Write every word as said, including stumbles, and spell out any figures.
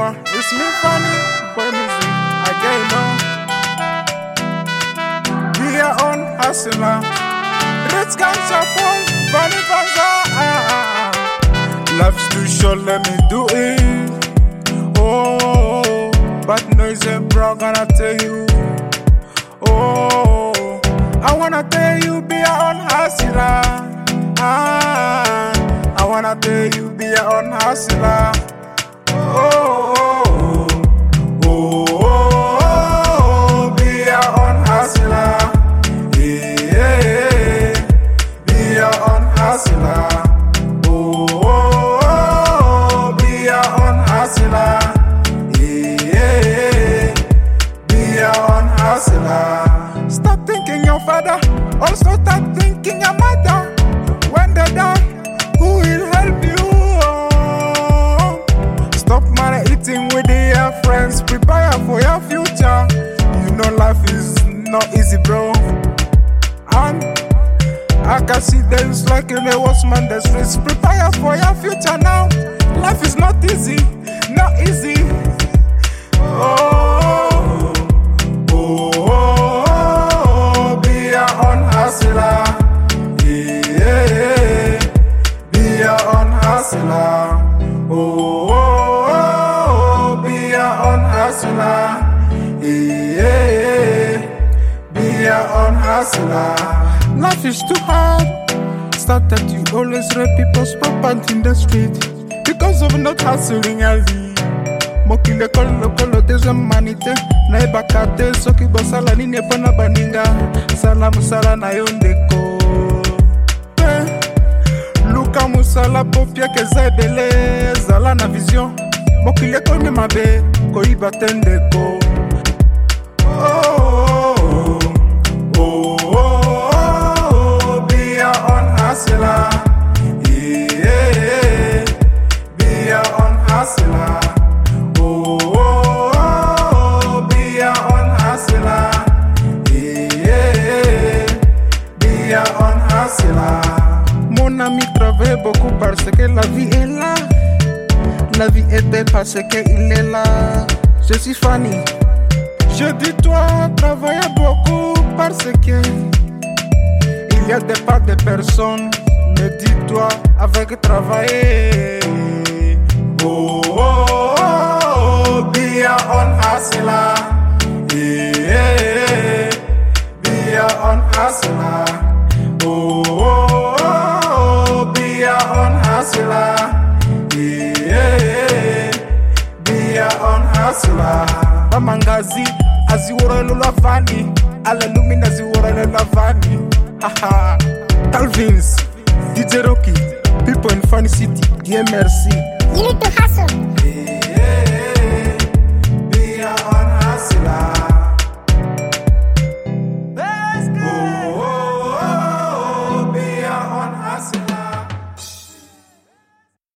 moi, it's me funny, boy music again on. We are on hustler, rich guns are full, funny fans are. Life's too short, let me do it. Oh, but noise and bro, gonna tell you. Oh, I wanna tell you, be a on hustler. Ah, I wanna tell you, be a on hustler. Oh, oh, oh, oh, oh, be a on hustler. Yeah, yeah, be a on hustler. Oh, oh, oh, be a on hustler. Yeah, be a on hustler. Stop thinking your father, also start thinking your mother. When they die, who will help you? Oh, stop money eating with your friends, prepare for your future. You know life is not easy, bro. And I can see there's like in the worstman the streets. Prepare for your future now. Life is not easy, not easy. Oh, oh, oh, oh, be a on hustler. Yeah, be a on hustler. Oh, oh, oh, be a on hustler. Yeah, be a on hustler. Life is too hard. Start that you always read people's property in the street because of not hustling healthy. Mokile kolo kolo deja manite na ebakate soki bosala nini epona baninga sala musala na yo ndeko eh, luka musala po pieke za ebele ezala na vision mokile komi mabe koyiba te ndeko. Oh, oh, oh, oh, oh, be a on hustler. Yeah, be a on hustler. Oh, oh, oh, be a on hustler. Yeah, be a on hustler. Mon ami travaille beaucoup parce que la vie est là. La vie est belle parce qu'il est là. Je suis Fanny. Je dis toi, travaille beaucoup parce que il y a des pas de personnes. Mais dis-toi avec travailler. Oh, oh, oh, be a on hustler. Yeah, be a on hustler. Oh, oh, oh, be a on hustler. Yeah, be a on hustler. Bamangazi, aziwora lulavani. Alalumina ziwora lulavani. Haha, Calvins, D J Rocky, people in Funny City, D M R C.